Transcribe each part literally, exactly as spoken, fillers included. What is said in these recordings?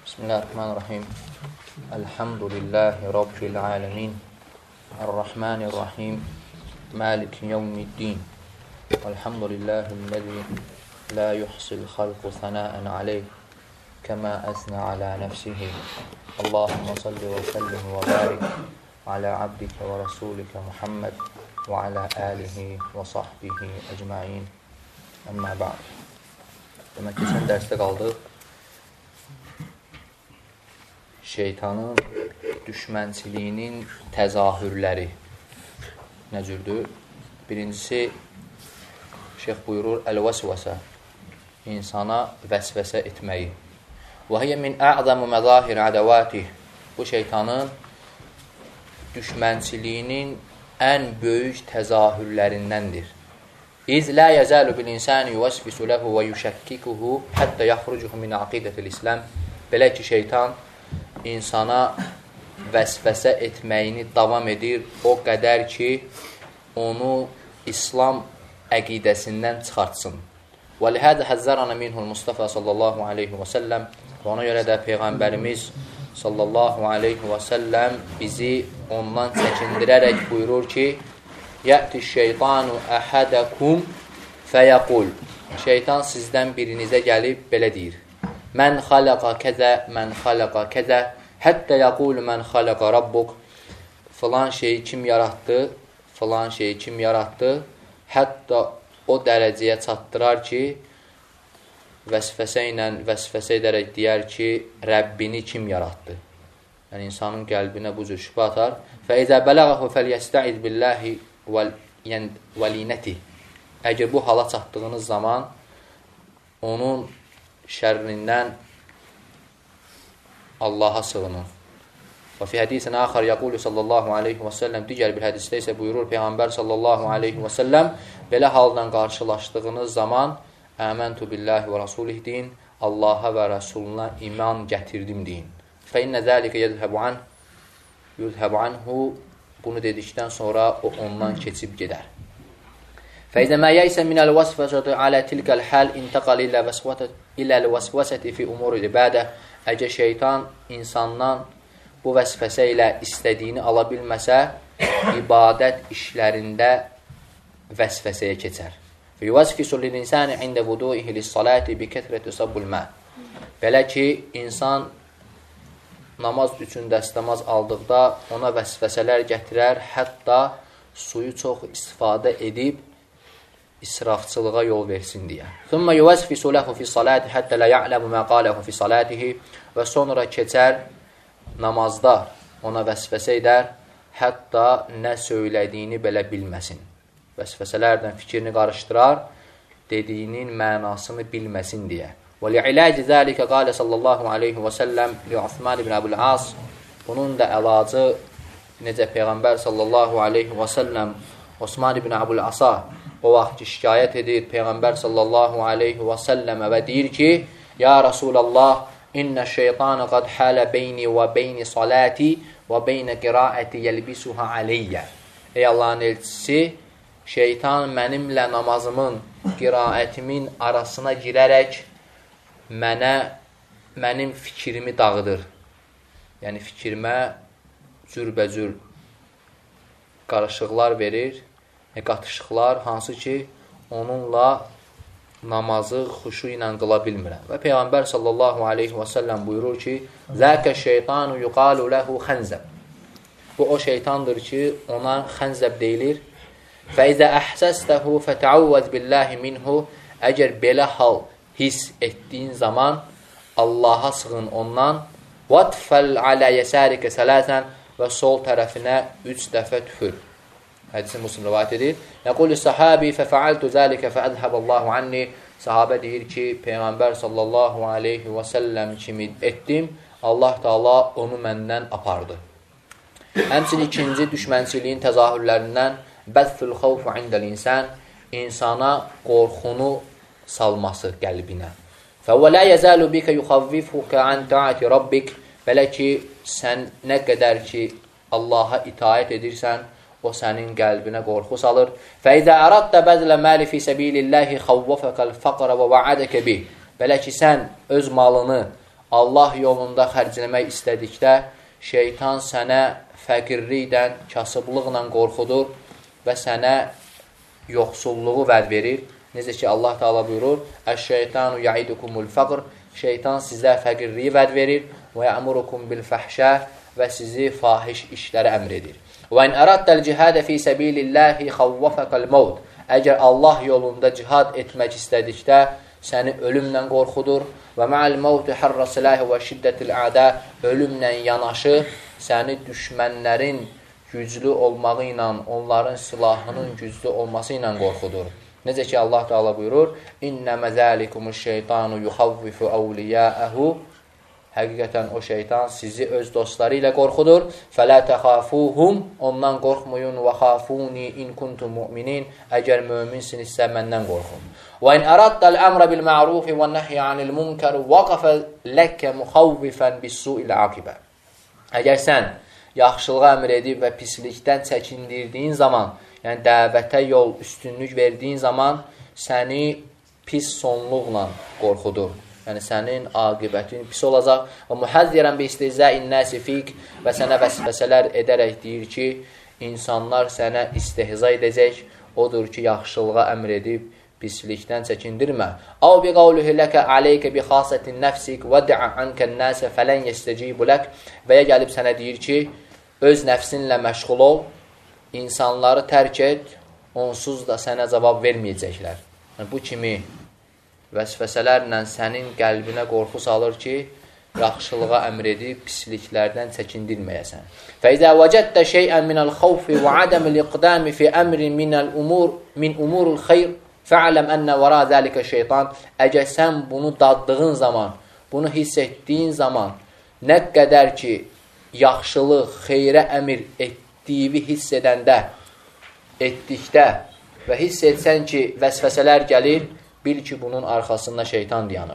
Bismillahirrahmanirrahim. Elhamdülillahi Rabbil alemin. Errahmanirrahim. Maliki yevmiddin. Elhamdülillahillezî la yuhsil halqu sanâen aleyh kema esna ala nefsihi. Allahümme salli ve sellim ve barik ala abdike ve rasulike Muhammed ve ala alihi ve sahbihi ecmaîn. Amma ba'd. Demək ki, son dərsdə qaldıq. Şeytanın düşmənçiliyinin təzahürləri nə cürdür? Birincisi, şeyx buyurur, əl-vəsvəsə, insana vəsvəsə etməyi. Və hiyə min ə'zamu məzahir ədəvatih. Bu şeytanın düşmənçiliyinin ən böyük təzahürlərindəndir. İz la yəzəlu bil insani yuvəsvisu ləhu və yuşəkkikuhu həttə yaxrucuhu min aqidətil İslam. Belə ki, şeytan insana vəsvəsə etməyini davam edir o qədər ki, onu İslam əqidəsindən çıxartsın. Və lihədə həzzərana minhul Mustafa sallallahu aleyhi və səlləm. Və ona görə də Peyğəmbərimiz sallallahu aleyhi və səlləm bizi ondan çəkindirərək buyurur ki, Yəti şeytanu əhədəkum fəyəqul. Şeytan sizdən birinizə gəlib belə deyir. Mən xaləqa kəzə, mən xaləqa kəzə, həttə yəqulu mən xaləqa rabbuk. Filan şeyi kim yaratdı, filan şeyi kim yaratdı, hətta o dərəcəyə çatdırar ki, vəsvəsə ilə vəsvəsə edərək deyər ki, Rəbbini kim yaratdı? Yəni, insanın qəlbinə bu cür şübhə atar. Fəizə bələğəhu fəlyəstəid billəhi vəlinəti. Əgər bu hala çatdığınız zaman onun şərrindən Allaha sığının. Və fi hədisin axar yəqulu sallallahu aleyhi və səlləm, digər bir hədisdə isə buyurur Peyğəmbər sallallahu aleyhi və səlləm, belə haldan qarşılaşdığınız zaman əməntu billahi və rasulih deyin, Allaha və Rasuluna iman gətirdim deyin. Fə innə zəlikə yədhəbu anh, yudhəbu anhu. Bunu dedikdən sonra o ondan keçib gedər. Fəizə mə yəysə minəl vəsvəsəti alə tilkəl həl intəqal ilə vəsvəsəti fi umur ibadə. Əgər şeytan insandan bu vəsvəsə ilə istədiyini ala bilməsə, ibadət işlərində vəsvəsəyə keçər. Fəyüvəsfisu lil-insani ində vudu'ihi lis-salati bi kəthrəti sabbul mə. Belə ki, insan namaz üçün dəstəmaz aldıqda ona vəsvəsələr gətirər, hətta suyu çox istifadə edib israfçılığa yol versin deyə. Thumma yuvəsfisu ləhu fi salati həttə lə ya'ləmu mə qaləhu fi salatihi. Və sonra keçər namazda ona vəsvəsə edər, hətta nə söylədiyini belə bilməsin. Vəsvəsələrdən fikrini qarışdırar, dediyinin mənasını bilməsin deyə. وَلِعِلَاجِ ذَٰلِكَ قَالَ sallallahu aleyhi və səlləm li-Osman ibn Əbul-As. Bunun da əlacı necə Peyğəmbər sallallahu aleyhi və səlləm Osman ibn Əbul-Asa o vaxt şikayət edir Peyğəmbər sallallahu aleyhi və səlləmə və deyir ki, Ya Rasulallah, innə şeytanı qad hələ beyni və beyni salati və beynə qiraəti yəlbisuha aleyyə. Ey Allahın elçisi, şeytan mənimlə namazımın, qiraətimin arasına girərək mənə, mənim fikrimi dağıdır. Yəni, fikrimə cürbəcür qarışıqlar verir, qatışıqlar, hansı ki, onunla namazı xuşu ilə qıla bilmirəm. Və Peyğəmbər sallallahu aleyhi və səlləm buyurur ki, Zəkə şeytanu yuqalu ləhu xənzəb. Bu, o şeytandır ki, ona xənzəb deyilir. Fəizə əhsəstəhu fətəavvəz billəhi minhu. Əgər belə hal hiss etdiyin zaman Allaha sığın ondan. وَاتْفَلْ عَلَى يَسَارِكَ سَلَاسًا Və sol tərəfinə üç dəfə tüfür. Hədisi Müslim rivayət edir. Yəqul-i sahabi fəfəaltu zəlikə fəədhəbəllahu anni. Sahabə deyir ki, Peyğəmbər sallallahu aleyhi və səlləm kimi etdim, Allah Teala onu məndən apardı. Həmçinin ikinci düşmənçiliyin təzahürlərindən bəthül xavfu indəl insan, insana qorxunu salması qəlbinə. Fəvvə lə yəzəlu bikə yuxavvifuka an taati rabbik. Belə ki, sən nə qədər ki, Allaha itaət edirsən, o sənin qəlbinə qorxu salır. Fəizə əraddə bəzlə məli fi səbililləhi xavvafəkəl fəqrə və vəədəkə bih. Belə ki, sən öz malını Allah yolunda xərcləmək istədikdə, şeytan sənə fəqirlikdən, kasıblıqla qorxudur və sənə yoxsulluğu vəd verir. Necə ki, Allah Teala buyurur, Əş-şeytanu ya'idukumul fəqr, şeytan sizə fəqirliyi vəd verir və ya'murukum bil fəhşə və sizi fahiş işlərə əmr edir. Və in əraddəl cihadə fi səbilillahi xavvafəkəl mevd. Əgər Allah yolunda cihad etmək istədikdə, səni ölümlə qorxudur və mə'al mevti harra silahi və şiddətil ədə, ölümlə yanaşı səni düşmənlərin güclü olmağı ilə, onların silahının güclü olması ilə qorxudur. Necə ki, Allah Teala buyurur, İnnəmə zəlikumuş şeytanu yuxavvifu əvliyəəhu. Həqiqətən o şeytan sizi öz dostları ilə qorxudur. Fələ təxafuhum, ondan qorxmayın və xafuni in kuntum mu'minin. Əgər möminsinizsə məndən qorxun. Və in əraddəl əmrə bil ma'rufi və nəhyə anil munkər vaqafə ləkə muxavvifən bis-su'il aqibə. Əgər sən yaxşılığa əmr edib və pislikdən çəkindirdiyin zaman, yəni dəvətə yol üstünlük verdiyin zaman səni pis sonluqla qorxudur. Yəni, sənin aqibətin pis olacaq. Və mühəzzirən bi istihzəin nəsi fik və sənə vəsvəsələr edərək deyir ki, insanlar sənə istihza edəcək. Odur ki, yaxşılığa əmr edib pislikdən çəkindirmə. Əv bi qavluhu ləkə aleykə bi xasətin nəfsik və də'a ankən nəsə fələn yestəcibu lək. Və ya gəlib sənə deyir ki, öz nəfsinlə məşğul ol, insanları tərk et, onsuz da sənə cavab verməyəcəklər. Yəni, bu kimi vəsvəsələrlə sənin qəlbinə qorxu salır ki, yaxşılığa əmr edib pisliklərdən çəkindirməyəsən. Fəizə vəcəddə şeyən minəl xavfi və adəmil iqdami fi əmrin minəl umur, min umurul xeyr fə'ələm ənə vəra zəlikə şeytan. Əgər sən bunu daddığın zaman, bunu hiss etdiyin zaman, nə qədər ki, yaxşılıq, xeyrə əmr etdiyi hiss edəndə, etdikdə və hiss etsən ki, vəsvəsələr gəlir, bil ki, bunun arxasında şeytan dayanır.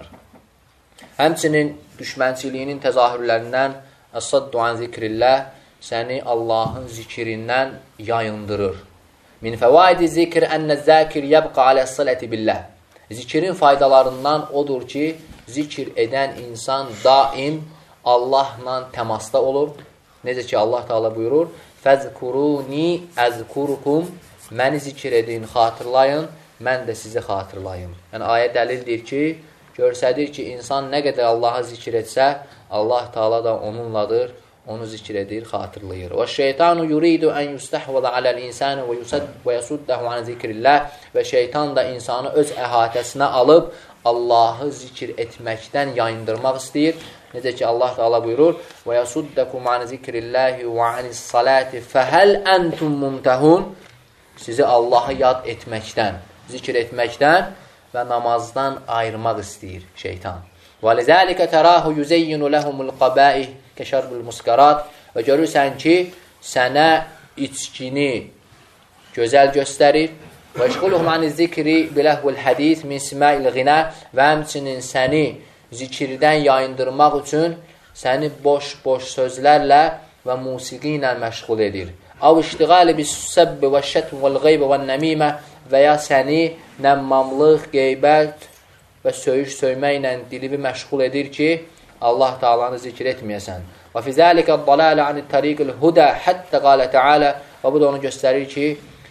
Həmçinin düşmənçiliyinin təzahürlərindən əs-saddu an zikrillah səni Allahın zikrindən yayındırır. Min fəvaidi zikr ənə zəkir yəbqa aləs-saləti billah. Zikrin faydalarından odur ki, zikr edən insan daim Allahla təmasda olur. Necə ki, Allah Teala buyurur, fəzkuruni əzkurukum, məni zikr edin, xatırlayın, mən də sizi xatırlayım. Yəni, ayə dəlildir ki, görsədir ki, insan nə qədər Allaha zikr etsə, Allah Teala da onunladır, onu zikr edir, xatırlayır. Və şeytanu yuridu ən yustəhvədə aləl insanı və yasuddəhu an zikrillah. Və şeytan da insanı öz əhatəsinə alıb, Allahı zikr etməkdən yayındırmaq istəyir. Necə ki, Allah Teala buyurur, və yasuddəkum an zikrillahi və anis salati fəhəl əntum mumtəhun. Sizi Allahı yad etməkdən, zikr etməkdən və namazdan ayırmaq istəyir şeytan. وَلِذَٰلِكَ تَرَاهُ يُزَيِّنُ لَهُمُ الْقَبَائِهِ كَشَرْبُ الْمُسْكَرَاتِ. Və görürsən ki, sənə içkini gözəl göstərir. وَيَشْغُلُهُمْ عَنِ الذِّكْرِ بِلَهْوِ الْحَدِيثِ مِنْ سِمَاءِ الْغِنَى. Və həmçinin səni zikirdən yayındırmaq üçün səni boş-boş sözlərlə və musiqi ilə məşğul edir. Əv iştiğali bis-səbbi və şətm vəl-qeybə vəl-nəmimə. Və ya səni nəmmamlıq, qeybət və söyüş söyməklə dilibi məşğul edir ki, Allah Teala'nı zikr etməyəsən. Və fi zəlikə dalalə anit tariqil hudə həttə qalə Teala. Və bu da onu göstərir ki,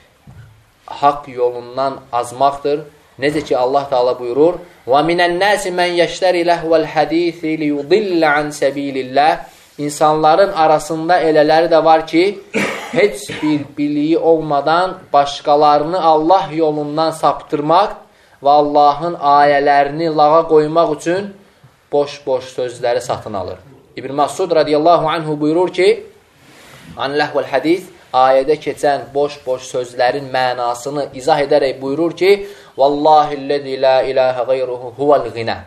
haqq yolundan azmaqdır. Necə ki, Allah Teala buyurur, və minən nəsi mən yəştəri ləhvəl hədisi liyudillə an səbilillah. İnsanların arasında elələri də var ki, heç bir biliyi olmadan başqalarını Allah yolundan saptırmaq və Allahın ayələrini lağa qoymaq üçün boş-boş sözləri satın alır. İbn Məsud radiyallahu anhu buyurur ki, an ləhvəl hədis, ayədə keçən boş-boş sözlərin mənasını izah edərək buyurur ki, Vallahilləzi la ilahə qeyruhu huvəl qinə.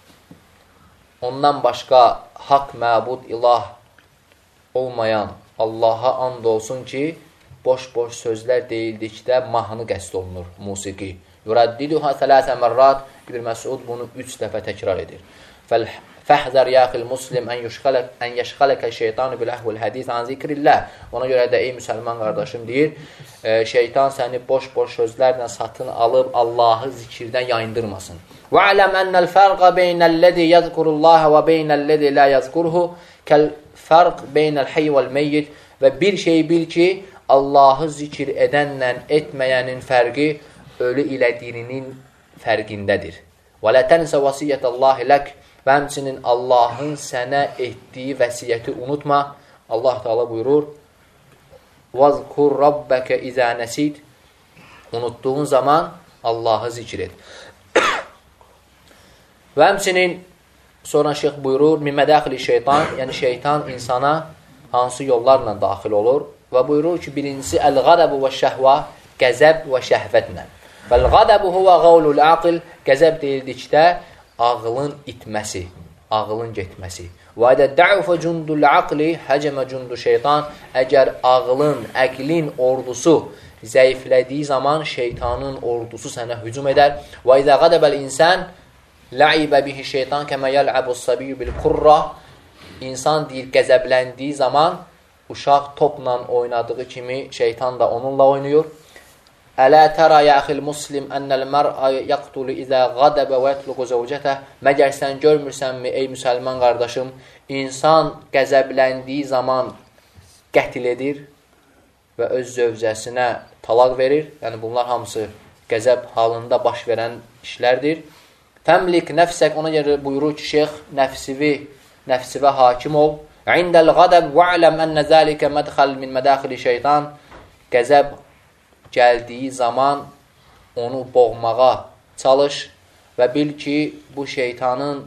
Ondan başqa haqq məbud ilah olmayan Allaha and olsun ki, boş-boş sözlər deyildikdə mahnı qəsd olunur, musiqi. Yuraddiduha thalathə mərrat. İbn Məsud bunu üç dəfə təkrar edir. Fəhzər yaxil muslim ən yəşxələkə şeytanı biləhvəl hədis an zikrillah. Ona görə də ey müsəlman qardaşım deyir, e, şeytan səni boş-boş sözlərlə satın alıb Allahı zikirdən yayındırmasın. وَعْلَمْ أَنَّ الْفَرْقَ بَيْنَ الَّذِي يَذْكُرُ اللّٰهَ وَبَيْنَ الَّذِي لَا يَذْكُرُهُ كَالْفَرْقِ بَيْنَ الْحَيِّ وَالْمَيِّتِ Və bir şey bil ki, Allahı zikir edənlə etməyənin fərqi ölü ilə dirinin fərqindədir. وَلَا تَنْسَ وَسِيَّةَ اللّٰهِ لَكْ Və həmçinin Allahın sənə etdiyi vəsiyyəti unutma. Allah Teala buyurur, وَذْكُرْ رَبَّكَ اِذَا نَسِيدِ Unuttuğun zaman Allahı zikir et. Və həmçinin sonra şeyx buyurur, مِنْ مَدَاخِلِ şeytan, yəni şeytan insana hansı yollarla daxil olur? Və buyurur ki, birincisi, əl-ғadəbu və şəhvə, qəzəb və şəhvətlə. Vəl-ғadəbu huvə qavlul aqil, qəzəb deyildikdə, ağılın itməsi, ağılın getməsi. Və edə də'ufə cundul aqli, həcəmə cundu şeytan, əgər ağılın, əqlin ordusu zəiflədiyi zaman şeytanın ordusu sənə hücum edər. Və edə qadəbəl insən, lə'ibə bihi şeytan kəmə yəl'əbus sabiyyü bil qurra, İnsan deyir, qəzəbləndiyi zaman uşaq topla oynadığı kimi şeytan da onunla oynayır. Ələ tərə yəxil muslim ənəl mər'a yəqtulu izə qadəbə və yətluqu zəvcətə Məgər sən görmürsənmi, ey müsəlman qardaşım, insan qəzəbləndiyi zaman qətil edir və öz zövcəsinə talaq verir. Yəni, bunlar hamısı qəzəb halında baş verən işlərdir. Təmlik nəfsək, ona görə buyurur ki, şeyx, nəfsivi Nəfsivə hakim ol. İndəl qadəb və'ləm ənə zəlikə mədxəl min mədaxili şeytan. Qəzəb gəldiyi zaman onu boğmağa çalış və bil ki, bu şeytanın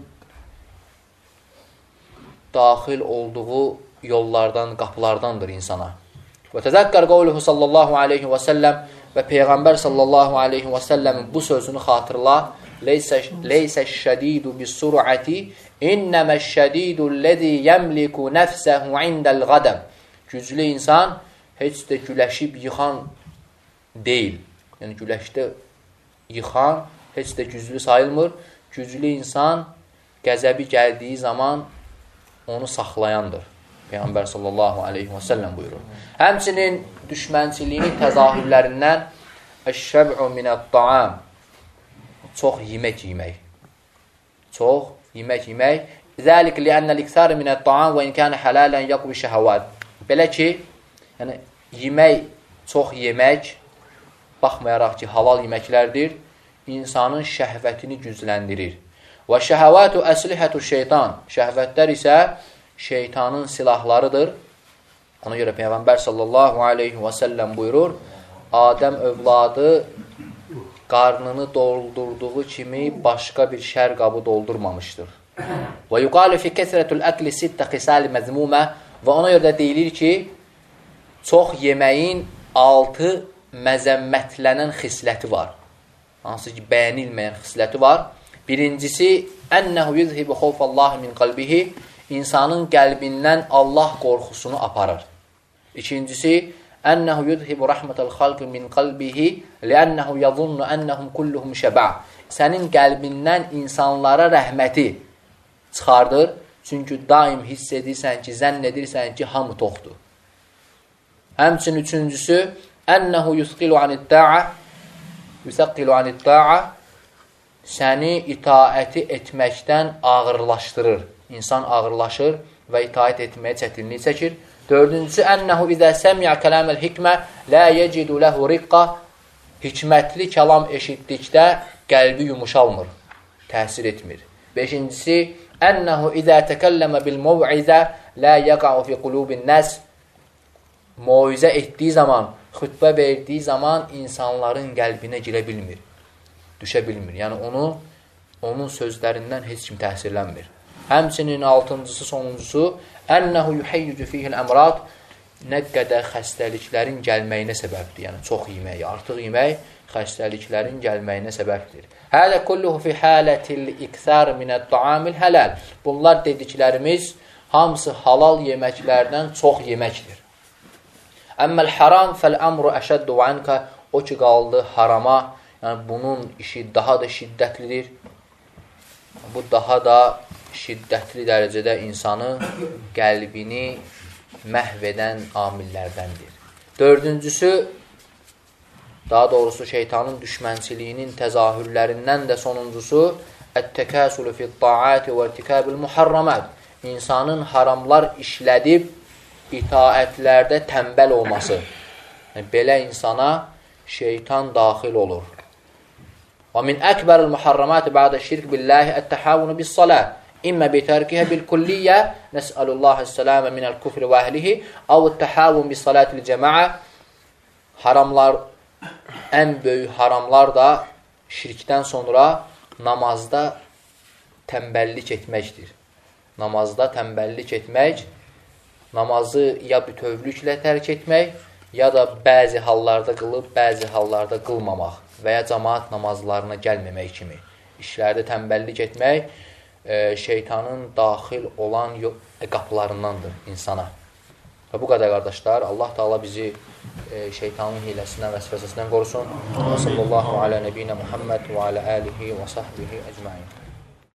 daxil olduğu yollardan, qapılardandır insana. Və təzəkkər qavluhu sallallahu aleyhi və səlləm və Peyğəmbər sallallahu aleyhi və səlləmin bu sözünü xatırla. Leysə şədidu bis-sur'ati İnnəməş-şədidu ləzi yəmliku nəfsəhu indəl qadəm. Güclü insan heç də güləşib yıxan deyil. Yəni, güləşdə yıxan heç də güclü sayılmır. Güclü insan qəzəbi gəldiyi zaman onu saxlayandır. Peyğəmbər sallallahu aleyhi və səlləm buyurur. Həmçinin düşmənçiliyin təzahürlərindən əş-şəb'u minət-taam Çox yemək yemək. Çox yemək yemək. Zəlik li'annəl-iksar minət-taam və inkənə hələlən yaqbi şəhəvat. Belə ki, yəni, yemək, çox yemək, baxmayaraq ki, halal yeməklərdir, insanın şəhvətini gücləndirir. Və şəhəvatu əslihətu şeytan. Şəhvətlər isə şeytanın silahlarıdır. Ona görə Peyğəmbər sallallahu aleyhi və səlləm buyurur, Adəm övladı qarnını doldurduğu kimi başqa bir şər qabı doldurmamışdır. Və yuqalu fi kəsrətul əkli sittə xisəli məzmumə və ona görə də deyilir ki, çox yeməyin altı məzəmmətlənən xisləti var. Hansı ki, bəyənilməyən xisləti var. Birincisi, ənəhu yuzhibu xawfallahi min qalbihi, insanın qəlbindən Allah qorxusunu aparır. İkincisi, Ənəhu yudhibu rəhmətəl xalqı min qalbihi li'ənəhu yadunnu ənəhum kulluhum şəbə. Sənin qəlbindən insanlara rəhməti çıxardır. Çünki daim hiss edirsən ki, zənn edirsən ki, hamı toxdur. Həmçin üçüncüsü, ənəhu yusqilu anid-da'a yusaqqilu anid-da'a səni itaəti etməkdən ağırlaşdırır. İnsan ağırlaşır və itaət etməyə çətinlik çəkir. Dördüncüsü, ənəhu izə səmiyə kələməl hikmə lə yecidu ləhu riqqa hikmətli kəlam eşitdikdə qəlbi yumuşalmır, təsir etmir. Beşincisi, ənəhu izə təkəlləmə bil muv'izə lə yəqa'u fi qulubin nəs Moizə etdiyi zaman, xütbə verdiyi zaman insanların qəlbinə girə bilmir, düşə bilmir. Yəni, onu, onun sözlərindən heç kim təsirlənmir. Həmçinin altıncısı, sonuncusu, ənəhu yuhəyyücü fihil əmrad nə qədər xəstəliklərin gəlməyinə səbəbdir. Yəni, çox yemək, artıq yemək xəstəliklərin gəlməyinə səbəbdir. Hələ kulluhu fi halətil iksar minət-taamil hələl. Bunlar dediklərimiz hamısı halal yeməklərdən çox yeməkdir. Əmməl haram fəl-əmru əşəddu vənkə o ki, qaldı harama, yəni bunun işi daha da şiddətlidir. Bu daha da şiddətli dərəcədə insanı, qəlbini məhv edən amillərdəndir. Dördüncüsü, daha doğrusu şeytanın düşmənçiliyinin təzahürlərindən də sonuncusu ət-təkəsülü fi't-taati və irtikabil muharramat. İnsanın haramlar işlədib itaətlərdə tənbəl olması. Yəni, belə insana şeytan daxil olur. Və min əkbəril muharramati ba'də şirk billahi ət-təhavunu bis-salah. İmmə bitərkihə bil-kulliyyə nəs'alullahi s-salamə minəl kufri və əhlihi av ət-təhavun bis-salatil cəmaə. Haramlar, ən böyük haramlar da şirkdən sonra namazda tənbəllik etməkdir. Namazda tənbəllik etmək, namazı ya bütövlüklə tərk etmək, ya da bəzi hallarda qılıb, bəzi hallarda qılmamaq və ya cəmaat namazlarına gəlməmək kimi işlərdə tənbəllik etmək e, şeytanın daxil olan qapılarındandır insana. Və bu qədər qardaşlar, Allah Teala bizi e, şeytanın hiləsindən və vəsvəsəsindən qorusun. Və sallallahu alə nəbiyinə Muhammed və alə alihi və sahbihi əcmain.